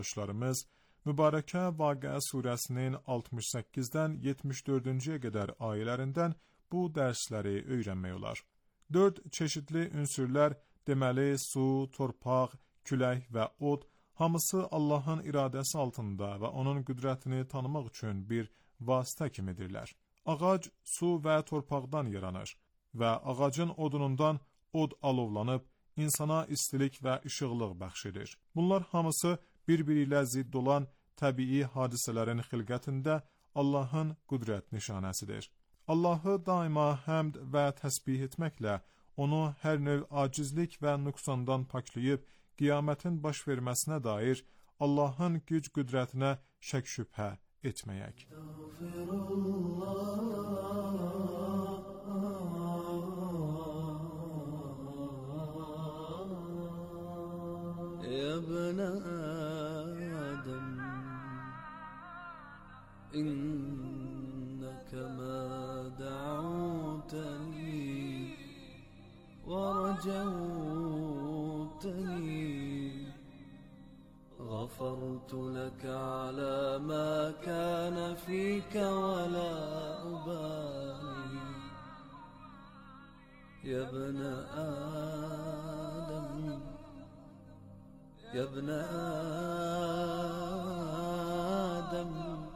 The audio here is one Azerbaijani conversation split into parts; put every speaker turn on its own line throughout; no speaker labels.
Dostlarımız, Mübarəkə Vaqiə surəsinin 68-dən 74-cüyə qədər ayələrindən bu dərsləri öyrənmək olar. 4 çeşidli ünsürlər, deməli su, torpaq, külək və od, hamısı Allahın iradəsi altında və onun qüdrətini tanımaq üçün bir vasitə kimidirlər. Ağac su və torpaqdan yaranır və ağacın odunundan od alovlanıb, insana istilik və işıqlıq bəxş edir. Bunlar hamısı bir-biri ilə zidd olan təbii hadisələrin xilqətində Allahın qüdrət nişanəsidir. Allahı daima həmd və təsbih etməklə, onu hər növ acizlik və nüqsandan paklayıb, qiyamətin baş verməsinə dair Allahın güc qüdrətinə şək-şübhə etməyək.
يا ابن آدم إنك ما دعوتني ورجوتني غفرت لك على ما كان فيك ولا أبالي يا ابن آدم يا ابن آدم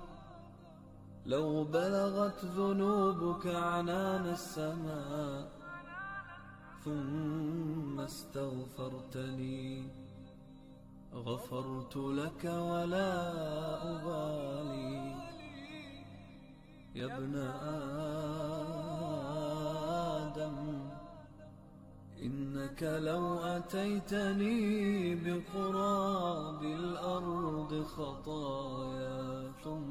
لو بلغت ذنوبك عنان السماء ثم استغفرتني غفرت لك ولا أبالي يا ابن آدم إنك لو أتيتني بقراب الأرض خطايا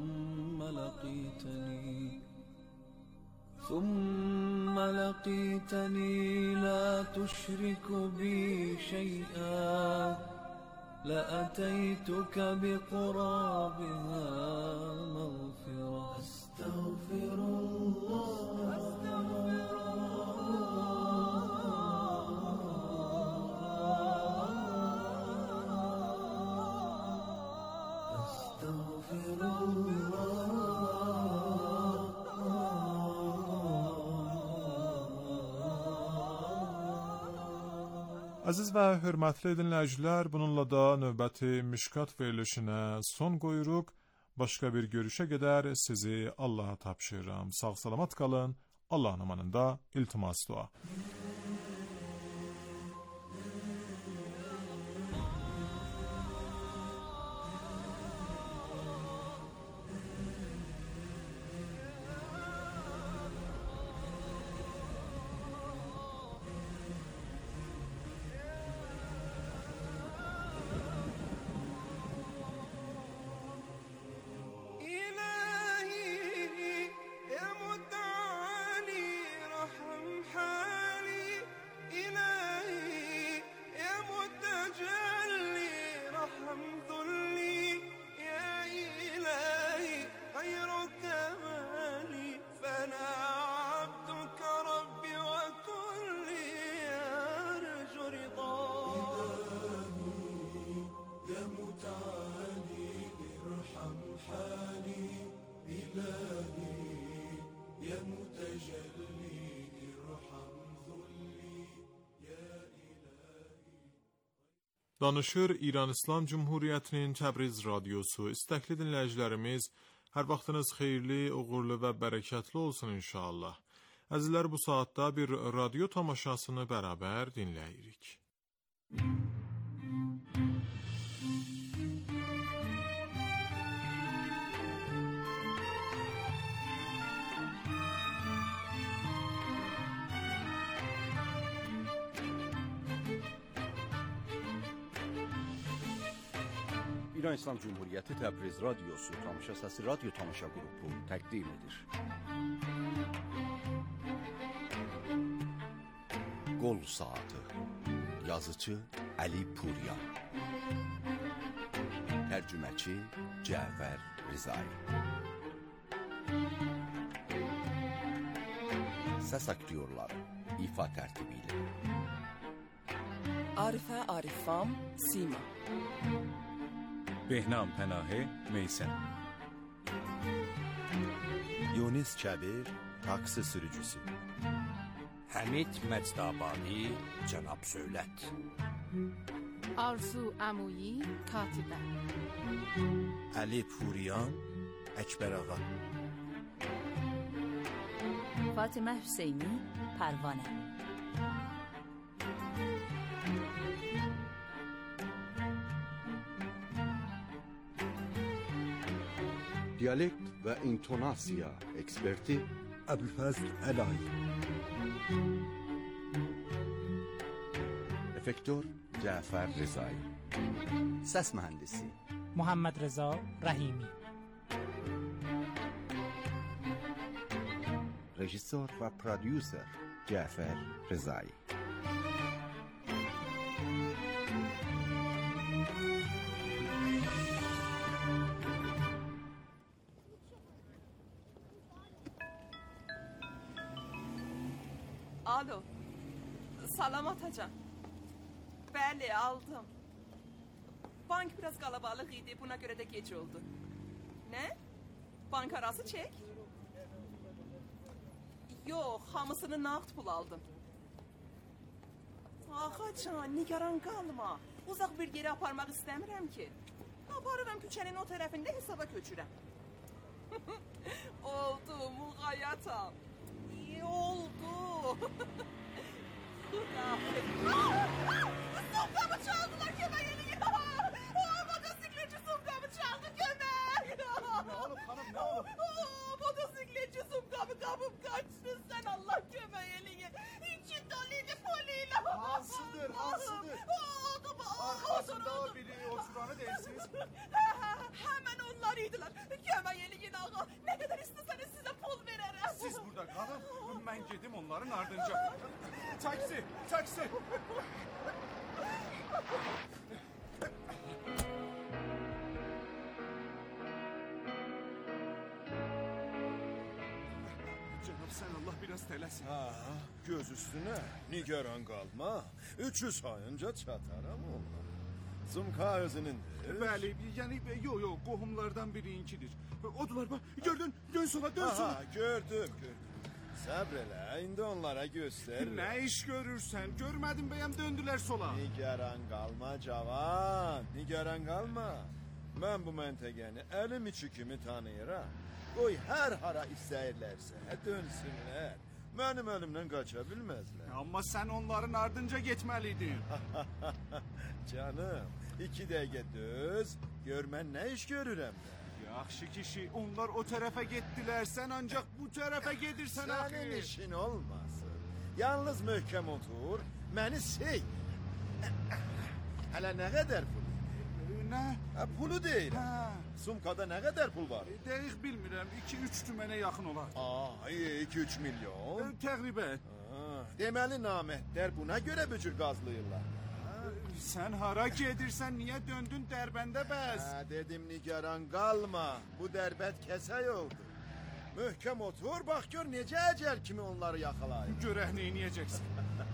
ثم لقيتني لا تشرك بي شيئا لأتيتك بقرابها مغفرة أستغفر
Əziz və hörmətli dinləyicilər, bununla da növbəti Mişkat verilişinə son qoyuruq. Başqa bir görüşə qədər sizi Allaha tapşırıram. Sağ-salamat qalın. Allahın amanında iltimas dua. Danışır İran İslam Cumhuriyyətinin Təbriz radiosu. İstəkli dinləyicilərimiz, hər vaxtınız xeyirli, uğurlu və bərəkətli olsun inşallah. Əzizlər, bu saatda bir radio tamaşasını bərabər dinləyirik.
İran İslam Cumhuriyyəti Təbriz radiosu Tamaşa Səsi radyo tamaşa qrupu təqdim edir. Qol Saatı. Yazıcı Əli Puryan, tərcüməçi Cəfər Rizai, səs aktyorları ifa tərtibi ilə Arifə Arifam Sima,
Behnam Pənahi Meysən.
Yunus Kəbir, taksi sürücüsü.
Həmid Məcdabadi, Cənab Söylət.
Arzu Əmuyi, katibə.
Ali Puriyan, Əkbər ağa.
Fatimə Hüseyni, Pərvanə.
Diyalekt və intonasiya eksperti Əbülfəzl Əlay. Efektör Cəfər Rızay. Səs mühəndisi
محمد رضا رحیمی.
Rejissor və prodüser Cəfər Rızay.
Alo. Salam Atacan. Bəli, aldım. Bank biraz kalabalık idi, buna göre de geç oldu. Ne? Bank arası çek? Yok, hamısını nağd pul aldım. Ağacan, nigaran kalma. Uzak bir yere aparmak istemiyorum ki. Aparırım küçenin o tarafında hesaba köçürəm. Oldu, muğayatam. İyi oldu. Sumkamı çaldılar kömeğini ya. Motosikletçi sumkamı çaldı kömek.
Ne olur hanım, ne olur?
Motosikletçi sumkamı kapıp kaçtı, sen Allah kömeğini. İçin doluydu poliyle.
Hansıdır, hansıdır? Arkasında biri oturanı dersiniz.
Hemen onlarıydılar. Kömeğini ağa. Ne kadar isteseniz size pul veririm.
Siz burada kalın, ben gedim onların ardınca. Taksi, taksi. Cenab sen Allah biraz tələsin.
Ha, göz üstüne, nigaran kalma. 300 sayınca çataram onlar. Sumka özünündür.
Bəli, yəni yo, qohumlardan birininkidir. Odular bax, gördün, dön sola, dön sola.
Aha, gördüm. Sabrelə, indi onlara göster.
Nə iş görürsən? Görmədim bəyəm döndülər sola.
Nigaran kalma cavan, nigaran kalma. Ben bu məntəqəni əlim içi kimi tanıyıram. Qoy hər hara istəyirlərsə dönsünlər. Mənim əlimdən qaça bilməzlər.
Amma sən onların ardınca getməliydin.
Canım, 2 dəqiqə döz, gör mən nə iş görürəm də.
Yaxşı kişi, onlar o tərəfə getdilər, sən ancaq bu tərəfə gedirsən axı.
Sənin işin olmasın. Yalnız möhkəm otur, məni seyr. Hələ nə qədər pul?
Nə?
Pulu deyirəm.
Hə.
Sumkada nə qədər pul var?
Dəqiq bilmirəm, 2-3 tümənə yaxın olar.
2-3 milyon.
Təqribən.
Deməli naməhdlər buna görə bu cür qazlayırlar.
Sən hara gedirsən, niyə döndün Dərbəndə bəs?
Dedim nigaran qalma, bu dərbət kəsək oldu. Möhkəm otur, bax gör necə əcəl kimi onları yaxalayır.
Görək neyniyəcəksən?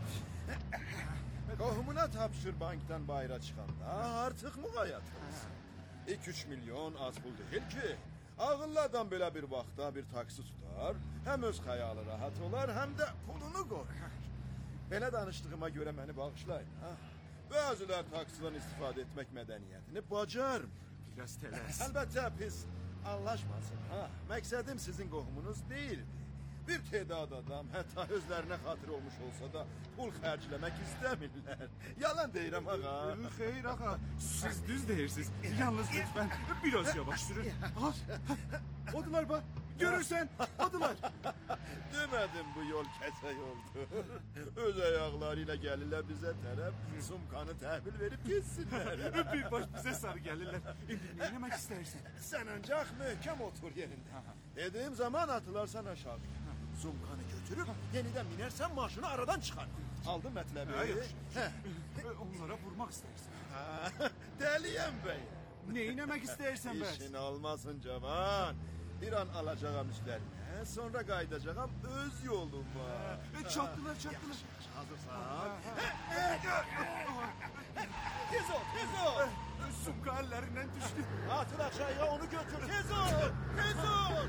Qohumuna tapşır bankdan bayıra çıxanda, artıq müğayatız. 2-3 milyon az pul deyil ki. Ağıllı adam belə bir vaxtda bir taksi tutar, həm öz xəyalı rahat olar, həm də pulunu qoruyar. Belə danışdığıma görə məni bağışlayın. Bəzilər taksidən istifadə etmək mədəniyyətini bacarmır.
Biraz tələs.
Əlbəttə pis anlaşmasın. Məqsədim sizin qohumunuz deyildi. Bir tedad adam hətta özlərinə xatir olmuş olsa da pul xərcləmək istəmirlər. Yalan deyirəm ağa.
Xeyr ağa, siz düz deyirsiniz. Yalnız lütfen biraz yavaş sürün. Odular bax, görürsən, odular.
Demədim bu yol kəsək oldu. Öz ayaqları ilə gəlirlər bizə tərəf, sumkanı təhvil verib geçsinlər.
Bir baş bizə sarı gəlirlər. İndi nə eləmək istərsən?
Sən ancaq möhkəm otur yerində. Dediyim zaman atılarsan aşağı. Sumkanı götürüp yeniden binersen maşını aradan çıkar. Aldın mətləbi?
Onlara vurmaq istərsən.
Dəliyəm bəy.
Neyinəmək istəyirsən bəs?
İşin olmasın cavan. Bir an alacağım üstlerine, sonra qaydacağım öz yoluma.
Çatdılar.
Hazırsan. Tez ol.
Sumka ellerinden düştü.
Atır aşağıya onu götür. Tez ol. Tez ol.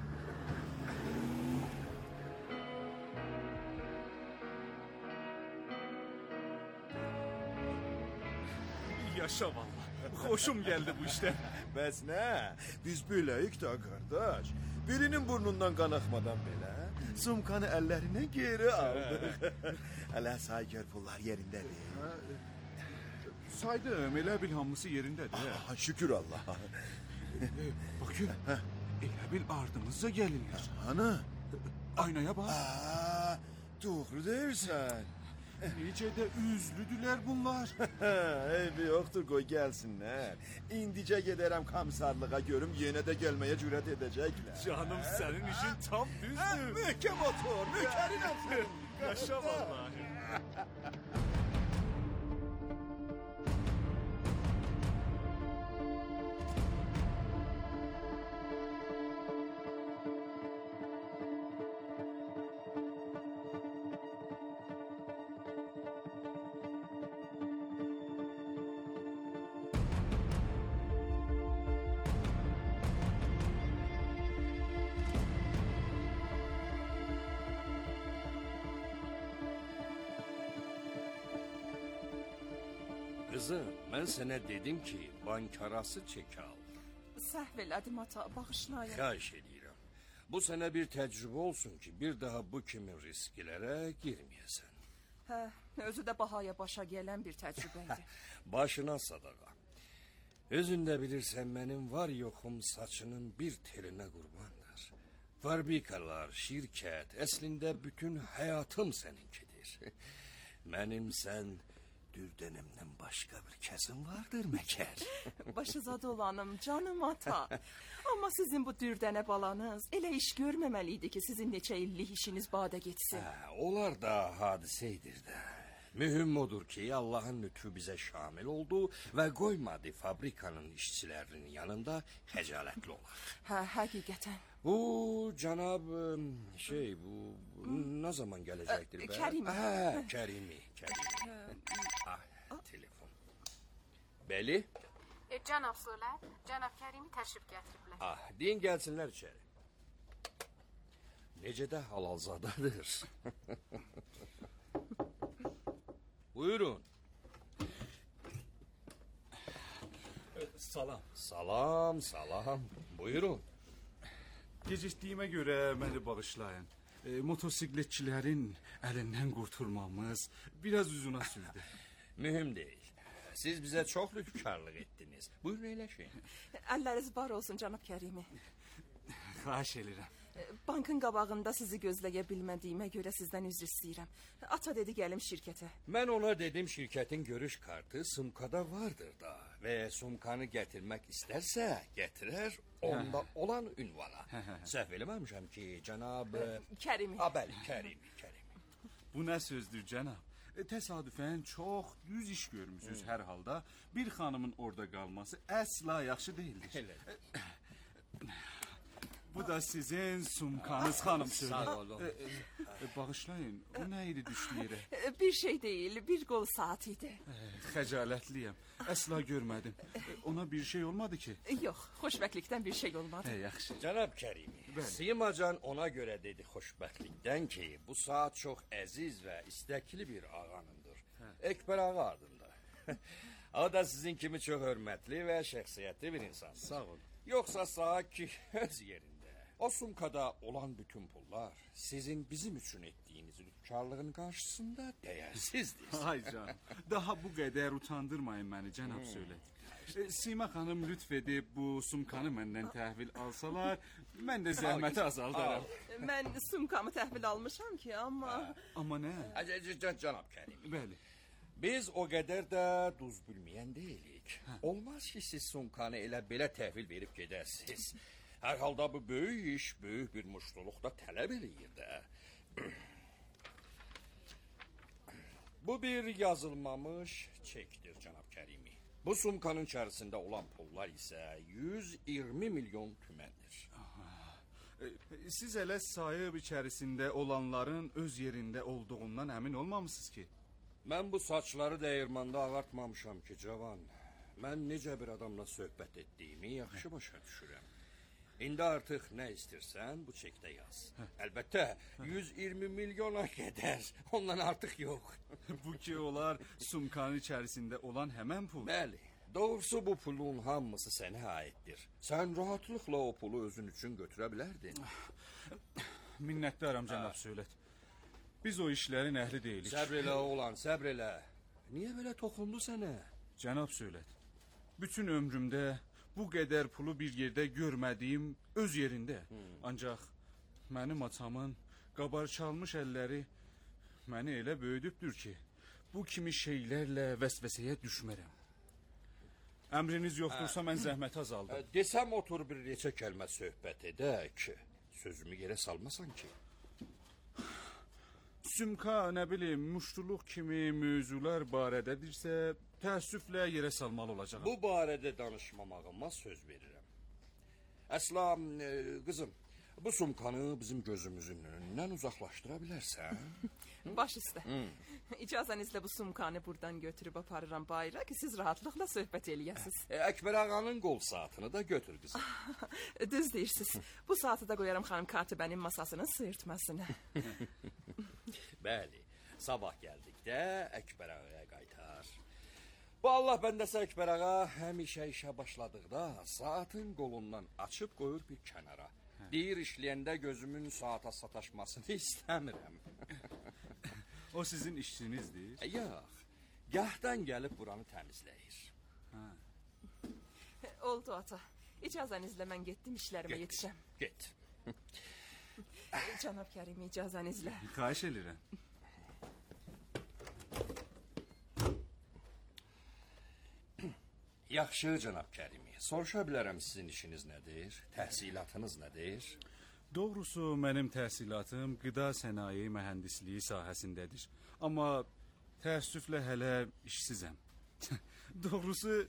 Yaşa vallahi. Hoşum geldi bu işte.
Bəs nə? Biz böyləyik də qardaş. Birinin burnundan kan axmadan belə Sumkanı əllərindən geri aldıq. Hələ saygır pullar yerindədir.
Saydım, elə bil hamısı yerindədir.
Ha, şükür Allah'a.
Bakın, elə bil ardımızca gelirler.
Ana.
Aynaya bak.
Aa, doğru deyirsən.
Necə də üzlüdülər bunlar.
Eybi yoxdur, qoy gəlsinlər. İndicə gedərəm komisarlığa görüm, yenə də gəlməyə cürət edəcəklər.
Canım, senin işin tam düzdür.
Möhkəm otur, möhkərinəm sənin.
Yaşa vallahi.
Kızım, ben sana dedim ki bank arası çek al.
Səhv elədim ata, bağışlayın.
Xahiş edirəm. Bu sənə bir təcrübə olsun ki, bir daha bu kimi risklərə girməyəsən.
Hə, özü də bahaya başa gələn bir təcrübə idi.
Başına sadaqa. Özün də bilirsən, mənim var yoxum saçının bir telinə qurbandır. Fabrikalar, şirkət, əslində bütün həyatım səninkidir. Mənim sən Dürdənimdən başqa bir kəsim vardır məkər.
Başızadə olanım, canım ata. Amma sizin bu dürdənə balanız elə iş görməməliydi ki, sizin neçə illik işiniz badə getsin.
Onlar da hadiseydir də. Mühüm odur ki, Allah'ın lütfu bize şamil oldu ve koymadı fabrikanın işçilerinin yanında hecalətli olar.
Hə, həqiqətən.
Bu cənab bu ne zaman gelecektir be?
Kerimi.
Ha, Kerimi. Telefon. Bəli?
Cənab Sölər, cənab Kərimi təşrif gətiriblər.
Deyin gelsinler içeri. Necə də halalzadadır. Buyurun.
Salam.
Salam. Buyurun.
Gecikdiyimə görə məni bağışlayın. Motosikletçilərin əlindən qurtulmamız biraz uzuna sürdü.
Mühim değil. Siz bize çok lütfkarlık ettiniz. Buyurun eyleşin.
Əlləriz var olsun cənab Kərimi.
Xahiş edirəm.
Bankın qabağında sizi gözləyə bilmədiyimə görə sizdən üzr istəyirəm. Ata dedi gəlim şirkətə.
Ben ona dedim şirketin görüş kartı Sumka'da vardır da. Ve Sumkanı getirmek isterse getirir onda olan ünvana. Səhv eləməmişəm ki cənab...
Kərimi.
Bəli, Kərimi.
Bu nə sözdür cənab? Təsadüfən çox düz iş görmüsünüz hər halda. Bir xanımın orada qalması əsla yaxşı deyildir. Bu da sizin Sumkanız xanım söyle.
Sağ olun.
Bağışlayın, o ne idi düştü yere?
Bir şey değil, bir qol saat idi.
Xəcalətliyəm, əsla görmədim. Ona bir şey olmadı ki.
Yox, xoşbəxtlikdən bir şey olmadı.
Yaxşı.
Cənab Kərimi, Simacan ona göre dedi xoşbəxtlikdən ki, bu saat çok əziz ve istekli bir ağanındır. Ekber Ağa adında. O da sizin kimi çok hörmətli ve şəxsiyyətli bir insandır.
Sağ olun.
Yoksa saat ki öz yerinde. O Sumka'da olan bütün pullar sizin bizim için ettiğiniz lütkarlığın karşısında değersizdir.
Ay canım, daha bu qədər utandırmayın məni, cənab söylədi. Sima xanım lütf edib bu Sumkanı məndən təhvil alsalar, mən də zəhməti azaldaram.
Mən Sumkamı təhvil almışam ki, amma...
Amma nə?
Cənab Kərim.
Bəli.
Biz o qədər də duz bilməyən deyilik. Olmaz ki siz Sumkanı elə belə təhvil verib gedərsiniz. Hər halda bu böyük iş, böyük bir muştuluq da tələb eləyir də. Bu bir yazılmamış çektir cənab Kərimi. Bu Sumkanın içərisində olan pullar isə 120 milyon tüməndir.
Siz elə sayıb içərisində olanların öz yerində olduğundan əmin olmamısınız ki?
Mən bu saçları dəyirmanda ağartmamışam ki, cavan. Mən necə bir adamla söhbət etdiyimi yaxşı başa düşürəm. İndi artıq nə istərsən bu çekdə yaz. Əlbəttə 120 milyona qədər, ondan artıq yox.
Bu ki olar sumkanın içərisində olan həmən pul.
Bəli, doğrusu bu pulun hamısı sənə aiddir. Sən rahatlıqla o pulu özün üçün götürə bilərdin.
Minnətdaram cənab Söylət. Biz o işlərin əhli deyilik.
Səbr elə oğlan, səbr elə. Niyə belə toxundu sənə?
Cənab Söylət, bütün ömrümdə bu qədər pulu bir yerdə görmədiyim öz yerində. Ancaq mənim atamın qabarçalmış əlləri məni elə böyüdübdür ki, bu kimi şeylərlə vəsvəsəyə düşmərəm. Əmriniz yoxdursa mən zəhməti azaldım.
Desəm otur bir neçə kəlmə söhbət edək. Sözümü yerə salmasan ki.
Sümka, nə bilim, muştuluq kimi mövzular barədədirsə, təəssüflə yerə salmalı olacaq.
Bu barədə danışmamağıma söz verirəm. Əsla, qızım, bu sumkanı bizim gözümüzün önündən uzaqlaşdıra bilərsən?
Baş üstə. İcazənizlə bu sumkanı buradan götürüb aparıram bayıra ki, siz rahatlıqla söhbət eləyəsiniz.
Əkbər ağanın qol saatını da götür qızım.
Düz deyirsiniz. Bu saatı da qoyaram xanım katibənin masasının sıyırtmasını.
Bəli, sabah gəldikdə Əkbər ağaya qaytar. Bu Allah bəndəsi Əkbər ağa həmişə işə başladıqda saatın qolundan açıb qoyur bir kənara. Deyir işləyəndə gözümün saata sataşmasını istəmirəm.
O sizin işçinizdir?
Yox, gahdan gəlib buranı təmizləyir.
Oldu ata. İcazənizlə mən getdim işlərimə yetişəm.
Get.
Cənab Kərim, icazənizlə.
Xahiş edirəm.
Yaxşı cənab Kərimi, soruşa bilərəm sizin işiniz nədir? Təhsilatınız nədir?
Doğrusu mənim təhsilatım qida sənaye mühəndisliyi sahəsindədir. Amma təəssüflə hələ işsizəm. Doğrusu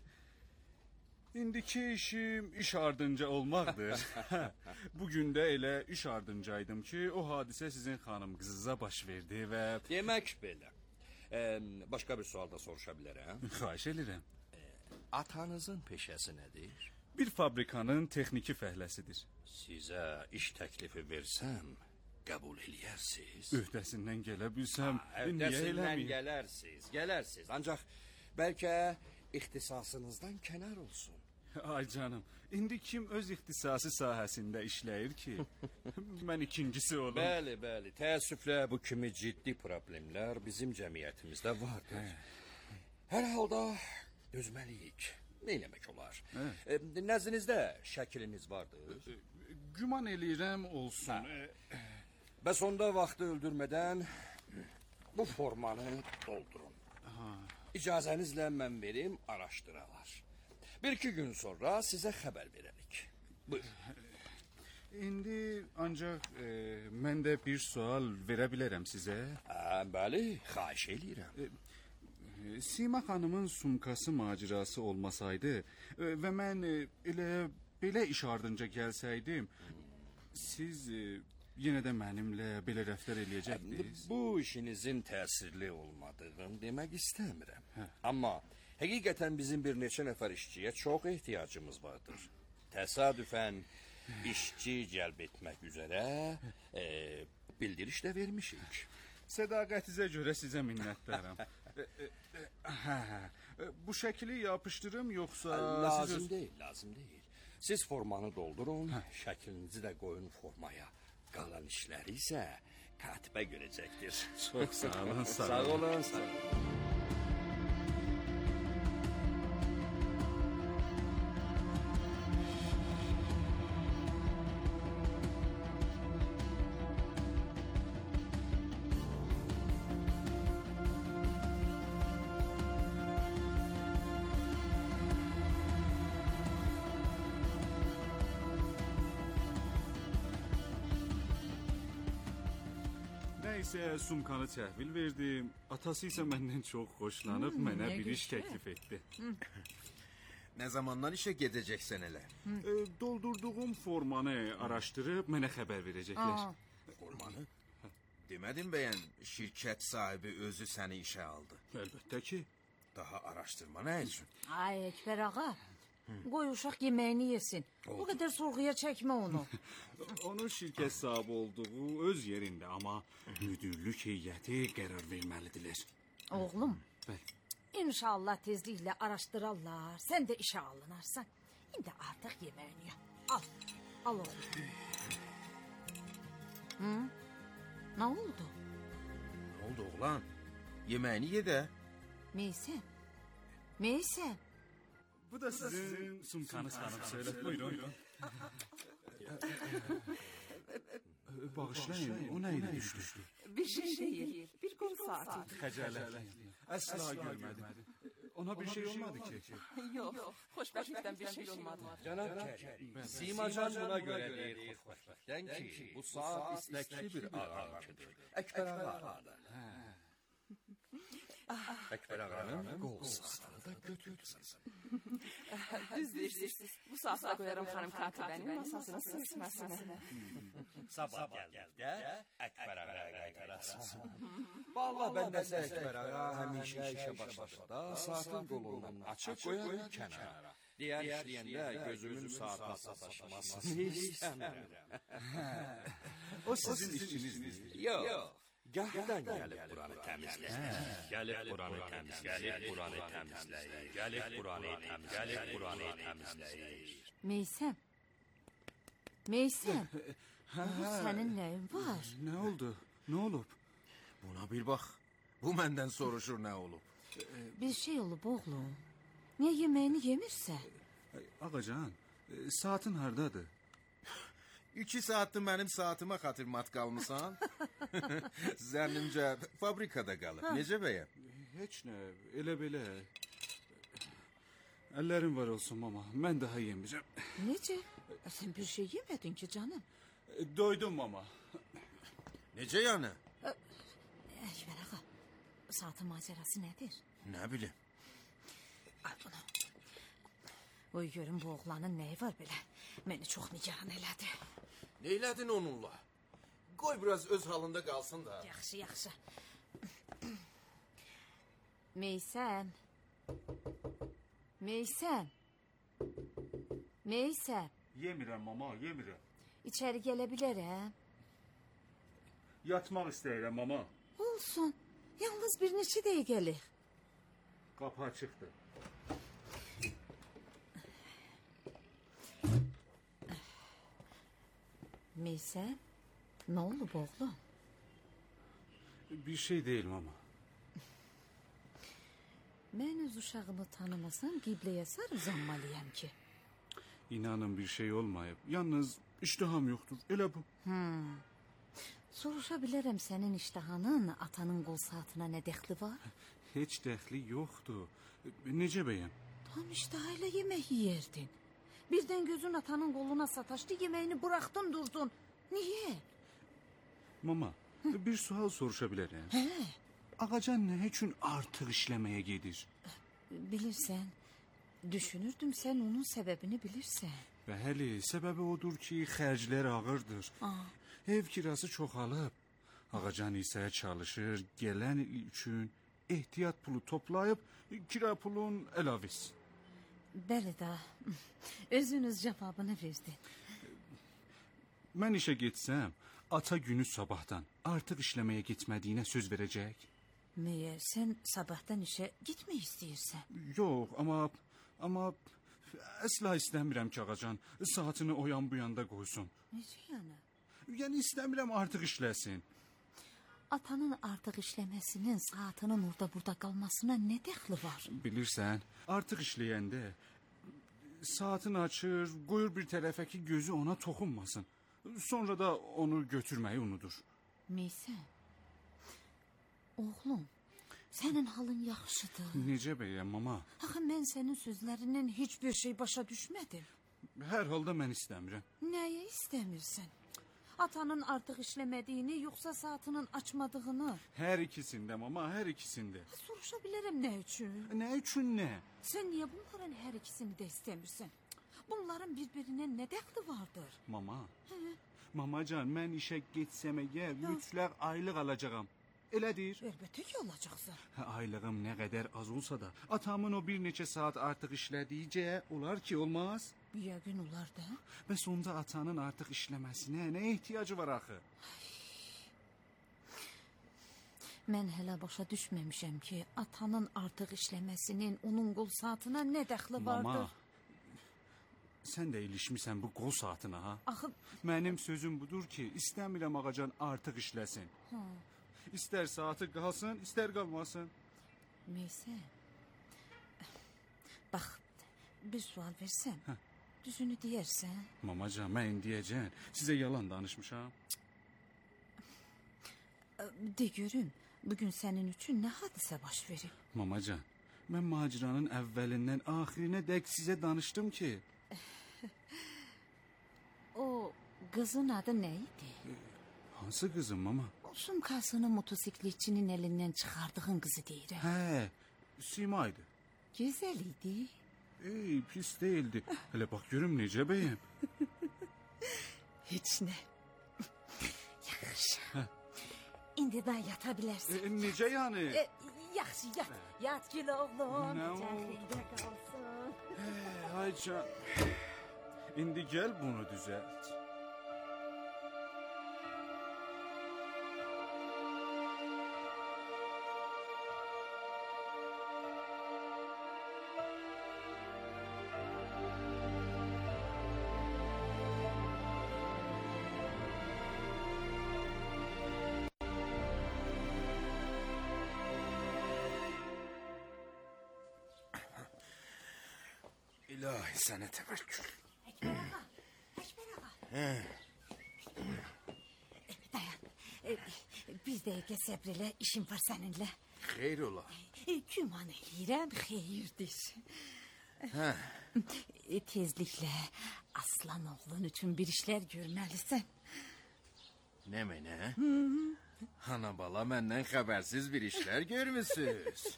indiki işim iş ardınca olmaqdır. Bugün də elə iş ardıncaydım ki, o hadisə sizin xanım qızınıza baş verdi və...
Demək belə. Başqa bir sual da soruşa bilərəm.
Xahiş edirəm.
Atanızın peşəsi nədir?
Bir fabrikanın texniki fəhləsidir.
Sizə iş təklifi versəm, qəbul eləyərsiniz.
Öhdəsindən gələ bilsəm, niyə
öhdəsindən
eləməyim?
Gələrsiniz. Ancaq bəlkə ixtisasınızdan kənar olsun.
Ay canım, indi kim öz ixtisası sahəsində işləyir ki? Mən ikincisi olum.
Bəli, təəssüflə bu kimi ciddi problemlər bizim cəmiyyətimizdə vardır. Hər halda dözməliyik. Nə eləmək olar? Nəzdinizdə şəkliniz vardır?
Güman eləyirəm olsun.
Bəs onda vaxtı öldürmədən bu formanı doldurun. İcazənizlə mən verim, araşdıralar. Bir-iki gün sonra sizə xəbər verərik. Buyurun.
İndi ancaq mən də bir sual verə bilərəm sizə.
Bəli, xahiş eləyirəm.
Sima xanımın sumkası macerası olmasaydı və mən elə belə iş ardınca gəlsəydim, siz yenə də mənimlə belə rəftar eləyəcəkdiniz.
Bu işinizin təsirli olmadığını demək istəmirəm. Amma həqiqətən bizim bir neçə nəfər işçiyə çox ehtiyacımız vardır. Təsadüfən işçi cəlb etmək üzərə bildiriş də vermişik.
Sədaqətinizə görə sizə minnətdaram. Bu şəkli yapışdırım yoxsa...
Lazım deyil. Siz formanı doldurun, şəklinizi də qoyun formaya. Qalan işləri isə katibə görəcəkdir.
Çox sağ olun.
Sağ olun.
Nəysə sumkanı təhvil verdim. Atası isə məndən çox xoşlanıb mənə bir iş təklif etdi.
Nə zamandan işə gedəcəksən elə?
Doldurduğum formanı araşdırıb mənə xəbər verəcəklər.
Formanı? Demədin bəyən şirkət sahibi özü səni işə aldı.
Əlbəttə ki.
Daha araştırma ne için?
Ay Ekber ağa. Qoy uşaq yeməyini yesin. Bu qədər sorğuya çəkmə onu.
Onun şirkət sahibi olduğu öz yerində, amma müdürlük heyəti qərar verməlidirlər.
Oğlum,
Bəli.
İnşallah tezliklə araşdırarlar. Sən də işə alınarsan. İndi artıq yeməyini ye. Al. Al oğlum. Hı? Nə oldu?
Ne oldu oğlan? Yemeğini ye de.
Meysem. Meysem.
Bu da sizin sumkanız xanım. Söyle, buyurun. Bağışlayın, o neydi düştü?
Bir şey değil. Bir kum saati.
Xəcələtləyin. Əsla görmədim. Ona bir şey olmadı ki.
Yok. Xoşbəxtlikdən bir şey olmadı.
Cənab Kerim, Simacan buna görə deyir xoşbəxtlikdən ki, bu saat istekli bir ağalıqıdır. Əkbər ağadır. Əkbər ağanın qol saatını da götürsün.
Düz deyirsiniz. Bu saatda qoyarım xanım katibənin masasını sırtmasını.
Sabah gəldikdə Əkbər ağaya qaytarasın. Vallahi ben de Əkbər ağa həmişə işə başladıqda saatın qolundan açıq qoyarım kənara. Diğer işləyəndə gözümün saata sataşmasını istəmirəm.
O sizin işinizdir.
Yox. Gahdan gəlib buranı təmizləyir. Gəlib buranı təmizləyir. Gəlib buranı təmizləyir.
Meysem. Meysem. Oğlum, sənin nəyin var?
Nə oldu? Nə olub?
Buna bir bak. Bu menden soruşur ne olup.
Bir şey olub oğlum. Niyə yeməyini yemirsən?
Ağacan, saatin hardadır?
2 saattir benim saatime hatırmat kalmışsan. Zannimce fabrikada kalır. Nece beyim?
Heç nə, elə belə. Əllərim var olsun mama, mən daha yeməyəcəm.
Necə? Sən bir şey yemədin ki canım.
Doydum mama.
Nece yani?
Əkbər ağa, saatin macərası nədir?
Ne bileyim.
Al bunu. Oy görüm bu oğlanın nəyi var belə. Məni çox nigaran elədi.
Neyledin onunla? Koy biraz öz halında kalsın da.
Yaxşı, yaxşı. Meysəm. Meysəm. Meysəm.
Yemirəm mama, yemirəm.
İçəri gələ bilərəm.
Yatmaq istəyirəm mama.
Olsun. Yalnız bir neçə dəqiqəlik.
Qapı açıqdır.
Meysəm, nə olub oğlum?
Bir şey deyil mama.
Mən öz uşağımı tanımasam qibləyə sarı uzanmalıyam ki.
İnanın bir şey olmayıb. Yalnız iştaham yoxdur. Elə bu.
Soruşa bilərəm sənin iştahanın atanın qol saatına nə dəxli var?
Heç dəxli yoxdur. Necə bəyəm?
Tam iştahayla yemək yerdin. Birdən gözün atanın qoluna sataşdı, yeməyini buraxdın, durdun. Niyə?
Mama, bir sual soruşa bilərəm.
Hə,
Ağacan nə üçün artıq işləməyə gedir?
bilirsən, düşünürdüm sən onun səbəbini bilirsən.
Bəli, səbəbi odur ki, xərclər ağırdır. Ev kirası çoxalıb. Ağacan isə çalışır, gələn il üçün ehtiyat pulu toplayıb, kira pulun əlavəsi.
Bəli də, özünüz cavabını verdin.
Mən işə getsəm, ata günü sabahdan artıq işləməyə getmədiyinə söz verəcək.
Məyər sən sabahdan işə gitmək istəyirsən?
Yox, amma əsla istəmirəm ki, Ağacan saatını o yan bu yanda qoysun.
Necə yəni?
Yəni istəmirəm artıq işləsin.
Atanın artıq işləməsinin saatının orada burada qalmasına nə dəxli var?
Bilirsən, artıq işləyəndə saatını açır, qoyur bir tərəfə ki, gözü ona toxunmasın. Sonra da onu götürməyi unudur.
Meysəm, oğlum, sənin halın yaxşıdır.
Necə bəyəm, mama?
Axı mən sənin sözlərindən heç bir şey başa düşmədim.
Hər halda mən istəmirəm.
Nəyi istəmirsən? Atanın artıq işləmədiyini, yoxsa saatının açmadığını?
Hər ikisində, mama, hər ikisində.
Soruşa bilərəm nə üçün?
Nə üçün nə?
Sən niyə bunların hər ikisini də istəmirsən? Bunların bir-birinə nə dəxli vardır?
Mama, mamacan, mən işə getsəm əgər mütləq aylıq alacağam. Elədir.
Əlbəttə ki, olacaqsan.
Aylığım nə qədər az olsa da, atamın o bir neçə saat artıq işlədiyicə olar ki, olmaz.
Yəqin olar da.
Bəs onda atanın artıq işləməsinə nə ehtiyacı var axı?
Mən hələ başa düşməmişəm ki, atanın artıq işləməsinin onun qol saatına nə dəxli vardır.
Mama, sən də ilişmisən bu qol saatına, ha?
Axı,
mənim sözüm budur ki, istəmirəm ağacan artıq işləsin. İstər saatı qalsın, istər qalmasın.
Neysə. Bax, bir sual versəm, düzünü deyərsən.
Mamacan, mən deyəcəm, sizə yalan danışmışam.
De görüm, bugün sənin üçün nə hadisə baş verib?
Mamacan, mən maciranın əvvəlindən axirinə dək sizə danışdım ki.
O qızın adı nə idi?
Hansı qızım, mama?
O sumkasını motosikletçinin əlindən çıxardığın qızı deyirəm.
Hə, Simaydı.
Gözəl idi.
Ey, pis değildi. Hele bak görüm necə bəyəm.
Heç nə. Yaxşı. İndi daha yata bilərsən.
Necə yəni?
Yaxşı, yat. Yat gül oğlum.
Nə
Cəxildə qalsın.
Ay can. İndi gəl bunu düzəlt.
İlahi sənə təvəkkül.
Əkbər ağa. Dayan. Bir dəqiqə səbr elə, işim var səninlə.
Xeyr ola.
Güman eləyirəm, xeyirdir. Tezliklə Aslan oğlun üçün bir işlər görməlisən.
Nə mənə? Ana bala məndən xəbərsiz bir işlər görmüsünüz.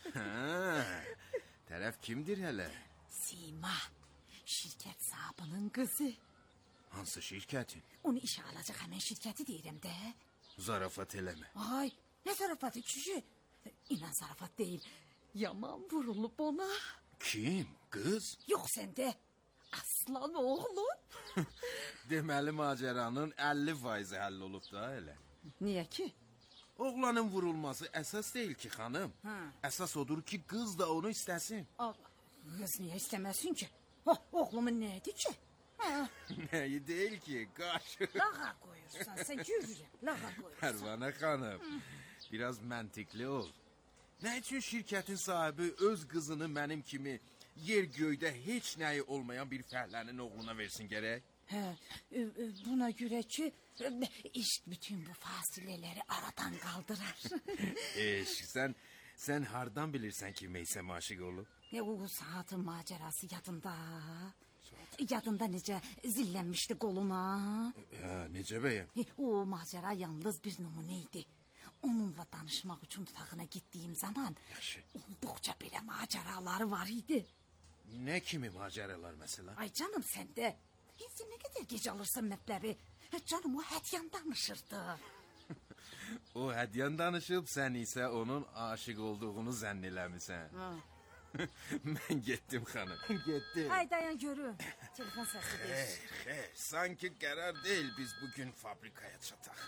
Tərəf kimdir hələ?
Sima, şirkət sahibinin qızı.
Hansı şirkətin?
Onu işə alacaq həmən şirkəti deyirəm də.
Zarafat eləmə.
Ay, nə zarafatı kişi? İnan zarafat deyil. Yaman vurulub ona.
Kim? Qız?
Yox səndə. Aslan oğlum.
Deməli macəranın 50% həll olub da elə.
Niyə ki?
Oğlanın vurulması əsas deyil ki xanım. Əsas odur ki qız da onu istəsin.
Qız niyə istəməsin ki? Oğlumun nədir ki?
Nəyi deyil ki? Qaşı.
Lağa qoyursan, sən görürəm. Lağa qoyursan.
Pərvanə xanım, biraz məntiqli ol. Nə üçün şirkətin sahibi öz qızını mənim kimi yer göydə heç nəyi olmayan bir fəhlənin oğluna versin gərək?
Buna görə ki, eşq bütün bu fasilələri aradan qaldırar.
Eşq, sən hardan bilirsən ki Meysəm aşıq olub?
O saatin macerası yadında. Yadında necə zillənmişdi qoluna.
Necə bəyəm?
O macera yalnız bir nümunə idi. Onunla danışmaq üçün otağına gitdiyim zaman olduqca belə maceraları var idi.
Nə kimi maceralar məsələn?
Ay canım səndə. Sən nə qədər gec alırsan mətləbi. Canım o hədyan danışırdı.
O hədyan danışıb, sən isə onun aşıq olduğunu zənn eləmisən. Mən getdim xanım, getdim.
Ay dayan görüm. Telefon səsi deyir.
Xeyr, sanki qərar deyil biz bugün fabrikaya çataq.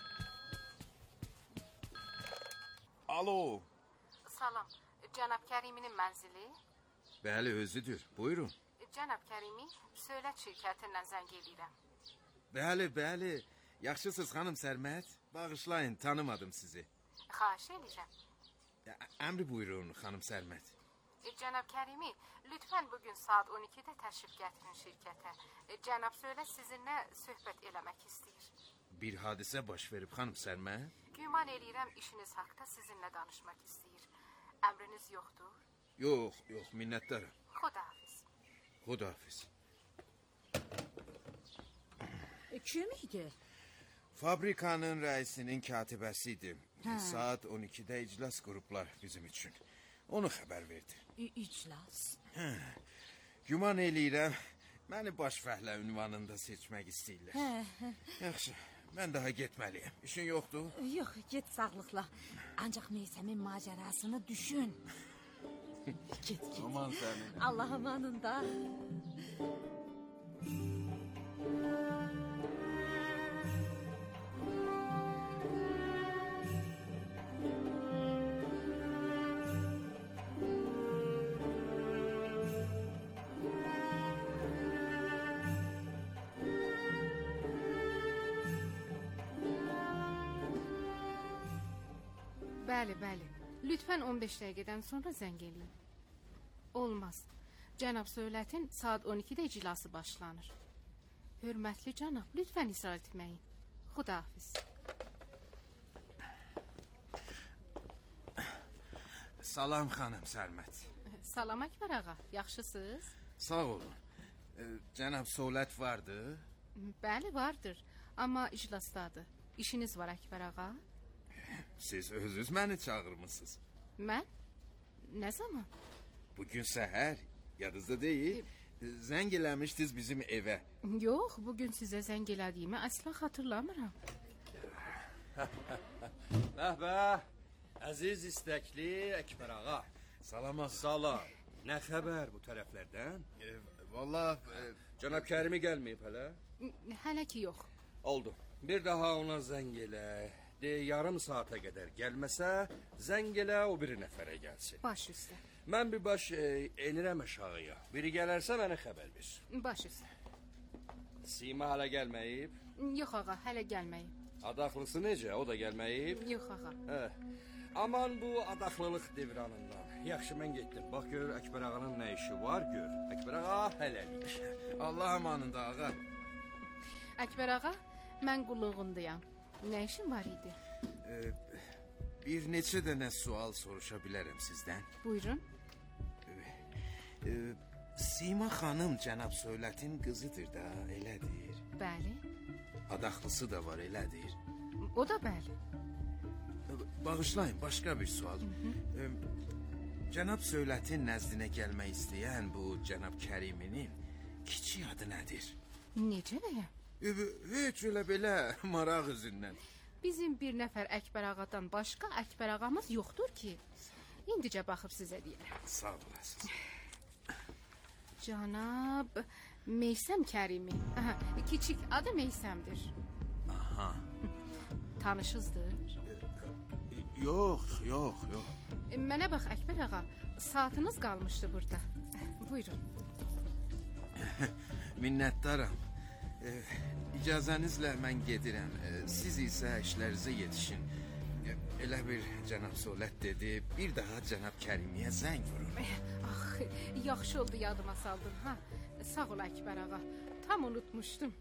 Alo.
Salam, cənab Kəriminin mənzili?
Bəli, özüdür, buyurun.
Cənab Kərimi, Söylət şirkətindən zəng eləyirəm.
Bəli, yaxşısınız xanım Sərmət. Bağışlayın, tanımadım sizi.
Xahiş eləyirəm.
Əmri buyurun xanım Sərmət.
Cənab Kərimi, lütfən bugün saat 12-də təşrif gətirin şirkətə. Cənab Söylət sizinlə söhbət eləmək istəyir.
Bir hadisə baş verib xanım Sərmət.
Güman eləyirəm işiniz haqda sizinlə danışmaq istəyir. Əmriniz yoxdur?
Yox, minnətdaram.
Xudahafiz.
Xudahafiz.
Kim idi?
Fabrikanın rəisinin katibəsi idi. Saat 12-də iclas qurublar bizim üçün. Onu xəbər verdi.
İclas?
Güman eləyirəm, məni baş fəhlə ünvanında seçmək istəyirlər. Yaxşı,
Mən daha getməliyəm. İşin yoxdur?
Yox, get sağlıqla. Ancaq Meysəmin macərasını düşün. Get.
Aman sənin.
Allah amanında.
Bəli. Lütfən 15 dəqiqədən sonra zəng eləyin. Olmaz. Cənab Söhlətin saat 12-də iclası başlanır. Hörmətli cənab, lütfən israr etməyin. Xudahafiz.
Salam xanım Səlmət.
Salam Əkbər ağa, yaxşısınız?
Sağ olun. Cənab Söhlət vardı?
Bəli, vardır. Amma iclasdadır. İşiniz var Əkbər ağa?
Siz özünüz məni çağırmısınız.
Mən? Nə zaman?
Bugün səhər, yadınızda deyil, zəng eləmişdiniz bizim evə.
Yox, bugün sizə zəng elədiyimi əsla xatırlamıram.
Bəh, əziz istəkli Əkbər ağa. Salam. Nə xəbər bu tərəflərdən?
Vallahi,
Cənab Kərimi gəlməyib hələ?
Hələ ki yox.
Oldu. Bir daha ona zəng elə. Yarım saata qədər gəlməsə, zəng elə o biri nəfərə gəlsin.
Baş üstə.
Mən bir baş enirəm aşağıya. Biri gələrsə mənə xəbər ver.
Baş üstə.
Sima hələ gəlməyib?
Yox ağa, hələ gəlməyib.
Adaxlısı necə? O da gəlməyib?
Yox ağa.
Aman bu adaxlılıq devranından. Yaxşı, mən getdim. Bax gör, Əkbər ağanın nə işi var gör. Əkbər ağa hələlik.
Allah amanında ağa.
Əkbər ağa, mən qulluğundayam. Nə işin var idi?
Bir neçə dənə sual soruşa bilərəm sizdən.
Buyurun.
Sima xanım cənab Söhlətin qızıdır da, elədir.
Bəli.
Adaxlısı da var, elədir.
O da bəli.
Bağışlayın, başqa bir sual. Cənab Söhlətin nəzdinə gəlmək istəyən bu cənab Kəriminin kiçik adı nədir?
Necə bəyəm?
Heç elə belə maraq üzündən.
Bizim bir nəfər Əkbər ağadan başqa Əkbər ağamız yoxdur ki. İndicə baxıb sizə deyərəm.
Sağ olasınız.
Cənab Meysəm Kərimi. Kiçik adı Meysəmdir.
Aha.
Tanışızdır?
Yox.
Mənə bax Əkbər ağa, saatınız qalmışdı burada. Buyurun.
Minnətdaram. İcazənizlə mən gedirəm. Siz isə işlərinizə yetişin. Elə bir cənab Söhlət dedi, bir daha cənab Kərimiyə zəng vurun.
Yaxşı oldu yadıma saldın. Sağ ol Əkbər ağa. Tam unutmuşdum.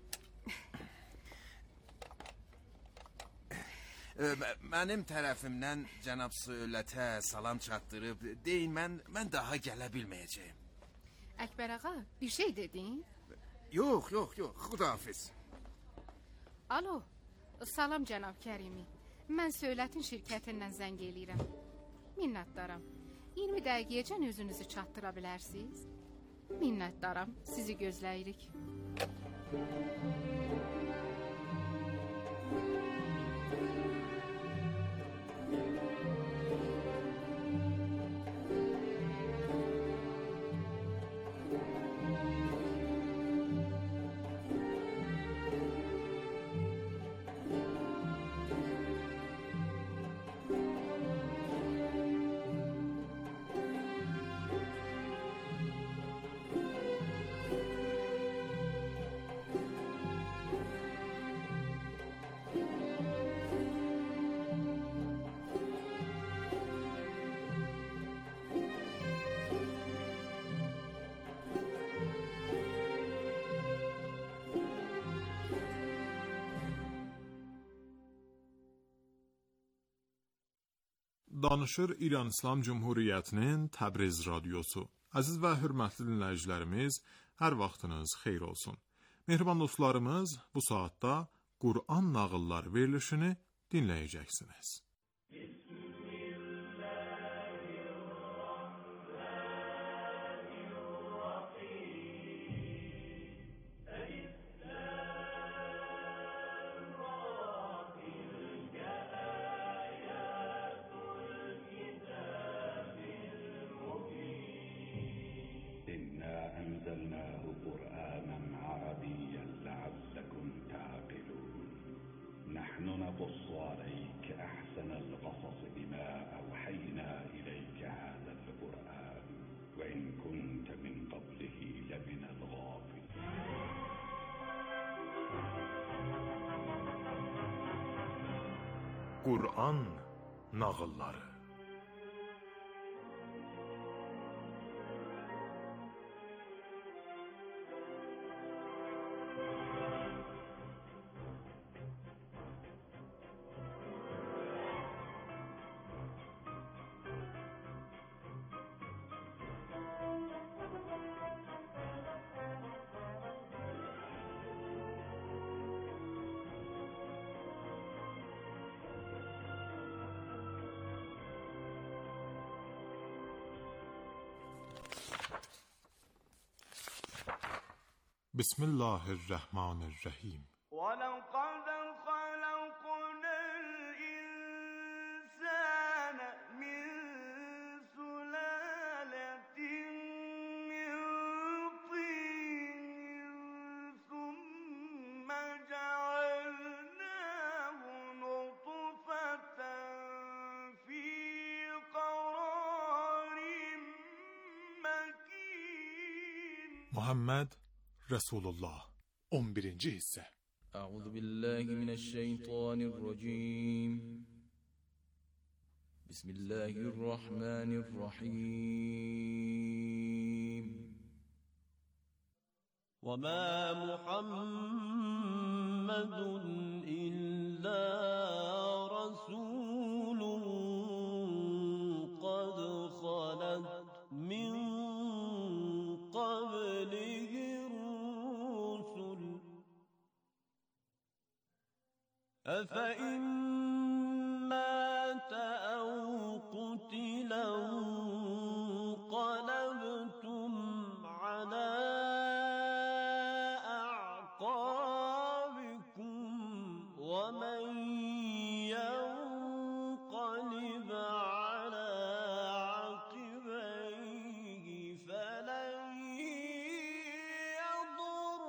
Mənim tərəfimdən cənab Söhlətə salam çatdırıb deyin, mən daha gələ bilməyəcəyim.
Əkbər ağa, bir şey dedin?
Yox, xudahafiz.
Alo, salam cənab Kərimi. Mən Söhlətin şirkətindən zəng eləyirəm. Minnətdaram. 20 dəqiqəyəcən özünüzü çatdıra bilərsiniz? Minnətdaram, sizi gözləyirik.
Danışır İran İslam Cumhuriyyətinin Təbriz radiosu. Əziz və hörmətli dinləyicilərimiz, hər vaxtınız xeyir olsun. Mehriban dostlarımız, bu saatda Qur'an nağıllar verilişini dinləyəcəksiniz.
نحن نقص عليك أحسن القصص بما أوحينا إليك هذا القرآن وإن كنت من قبله لمن الغافلين.
Qur'an nağılları. Bismillahirrahmanirrahim.
وَلَقَدْ خَلَقْنَا الْإِنسَانَ مِنْ سُلَالَةٍ مِنْ طِينٍ ثُمَّ جَعَلْنَاهُ نُطْفَةً فِي قَرَارٍ مَكِينٍ.
Muhammed Resulullah 11. hisse.
أعوذ بالله من الشيطان الرجيم. بسم الله الرحمن الرحيم. وما محمد إلا رسول قد خلت من قبله الرسل أفإن مات أو قتلا انقلبتم على أعقابكم ومن ينقلب على عقبيه فلن يضر